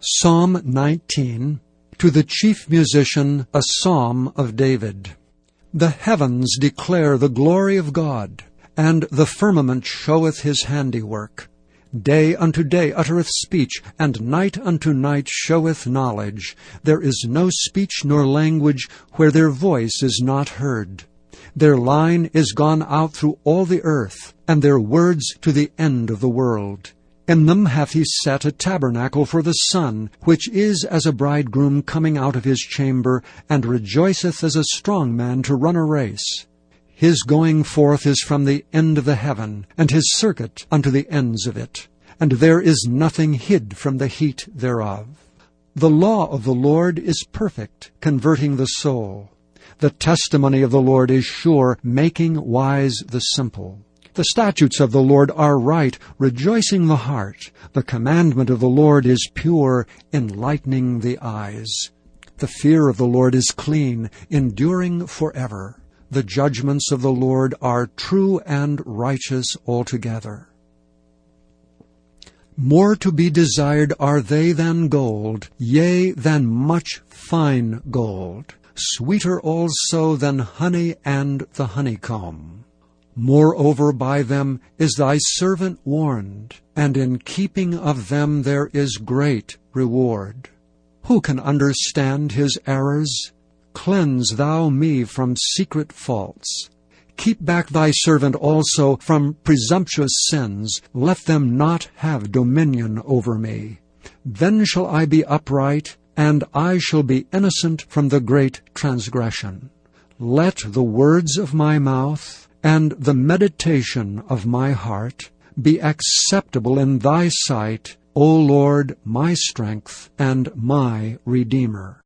Psalm 19, to the chief musician, a psalm of David. The heavens declare the glory of God, and the firmament showeth his handiwork. Day unto day uttereth speech, and night unto night showeth knowledge. There is no speech nor language where their voice is not heard. Their line is gone out through all the earth, and their words to the end of the world. In them hath he set a tabernacle for the sun, which is as a bridegroom coming out of his chamber, and rejoiceth as a strong man to run a race. His going forth is from the end of the heaven, and his circuit unto the ends of it. And there is nothing hid from the heat thereof. The law of the Lord is perfect, converting the soul. The testimony of the Lord is sure, making wise the simple. The statutes of the Lord are right, rejoicing the heart. The commandment of the Lord is pure, enlightening the eyes. The fear of the Lord is clean, enduring forever. The judgments of the Lord are true and righteous altogether. More to be desired are they than gold, yea, than much fine gold. Sweeter also than honey and the honeycomb. Moreover, by them is thy servant warned, and in keeping of them there is great reward. Who can understand his errors? Cleanse thou me from secret faults. Keep back thy servant also from presumptuous sins. Let them not have dominion over me. Then shall I be upright, and I shall be innocent from the great transgression. Let the words of my mouth and the meditation of my heart be acceptable in thy sight, O Lord, my strength and my Redeemer.